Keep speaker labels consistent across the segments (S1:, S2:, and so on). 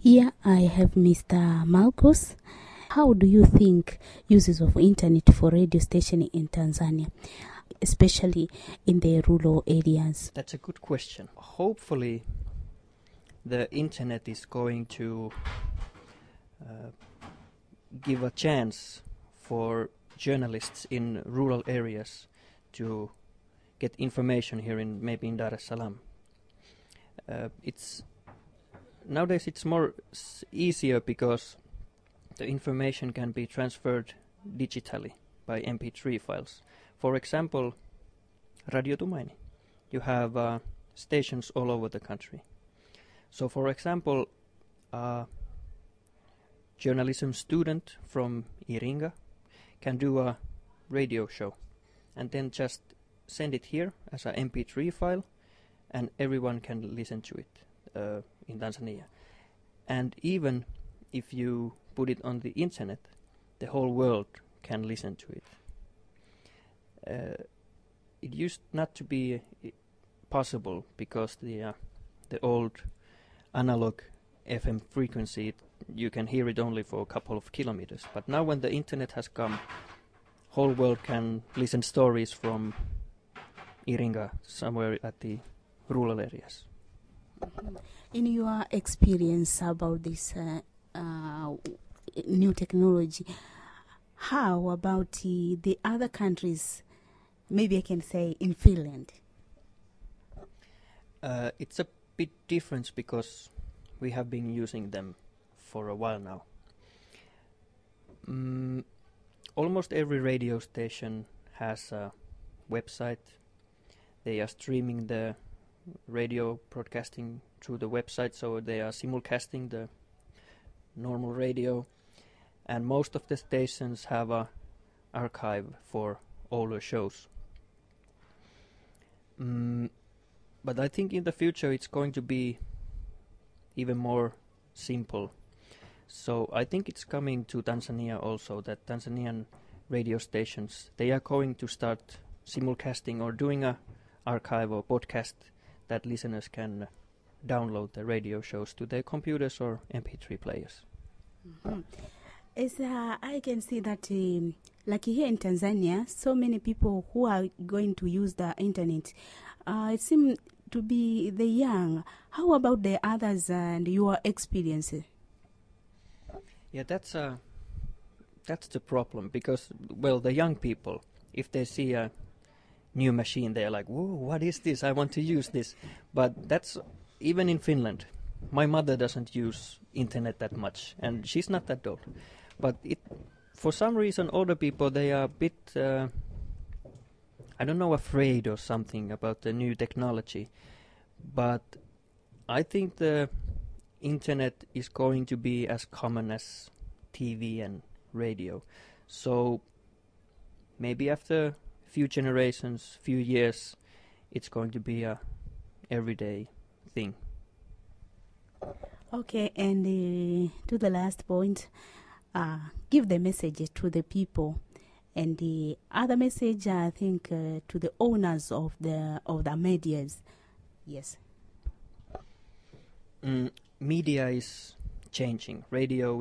S1: Here I have Mr. Marcus. How do you think uses of internet for radio station in Tanzania, especially in the rural areas?
S2: That's a good question. Hopefully, the internet is going to give a chance for journalists in rural areas to get information here in maybe in Dar es Salaam. Nowadays it's more easier because the information can be transferred digitally by MP3 files. For example, Radio Tumaini. You have stations all over the country. So, for example, a journalism student from Iringa can do a radio show and then just send it here as an MP3 file, and everyone can listen to it in Tanzania. And even if you put it on the internet, the whole world can listen to it. It used not to be possible because the old analog FM frequency, you can hear it only for a couple of kilometers. But now when the internet has come, whole world can listen stories from Iringa, somewhere at the rural areas.
S1: In your experience about this new technology, how about the other countries? Maybe I can say in Finland.
S2: It's a bit different because we have been using them for a while now. Almost every radio station has a website. They are streaming the radio broadcasting through the website, so they are simulcasting the normal radio. And most of the stations have a archive for older shows. But I think in the future it's going to be even more simple. So I think it's coming to Tanzania also, that Tanzanian radio stations, they are going to start simulcasting or doing a archive or podcast that listeners can download the radio shows to their computers or MP3 players.
S1: Mm-hmm. As I can see that like here in Tanzania, so many people who are going to use the internet, it seems to be the young. How about the others and your experience?
S2: Yeah, that's the problem, because, well, the young people, if they see a new machine, they're like, whoa, what is this? I want to use this. But that's, even in Finland, my mother doesn't use internet that much, and she's not that old. But for some reason, older people, they are a bit, I don't know, afraid or something about the new technology. But I think the internet is going to be as common as TV and radio. So maybe after a few generations, few years, it's going to be a everyday thing.
S1: Okay, and to the last point, give the message to the people, and the other message, I think, to the owners of the medias. Yes.
S2: Media is changing. Radio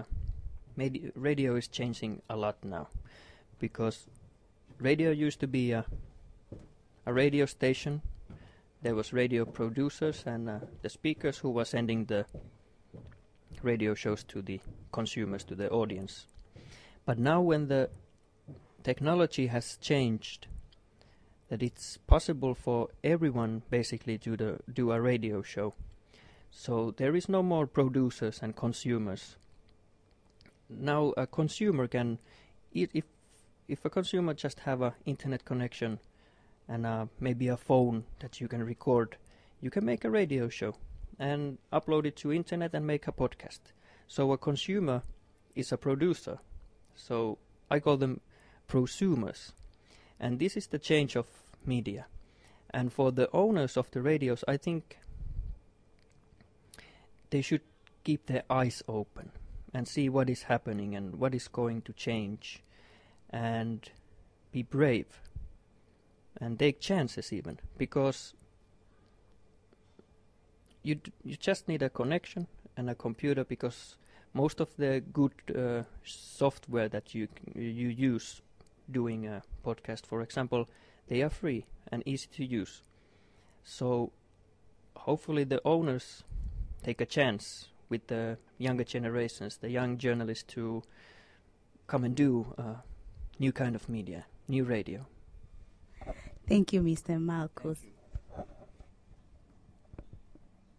S2: is changing a lot now, because radio used to be a radio station. There was radio producers and the speakers who were sending the radio shows to the consumers, to the audience. But now when the technology has changed, that it's possible for everyone basically to do a radio show. So there is no more producers and consumers. Now a consumer can, if a consumer just have an internet connection and maybe a phone that you can record, you can make a radio show and upload it to internet and make a podcast. So a consumer is a producer. So I call them prosumers. And this is the change of media. And for the owners of the radios, I think they should keep their eyes open and see what is happening and what is going to change, and be brave and take chances even, because you just need a connection and a computer, because most of the good software that you use doing a podcast, for example, they are free and easy to use. So hopefully the owners take a chance with the younger generations, the young journalists, to come and do new kind of media, new radio.
S1: Thank you, Mr. Malkus.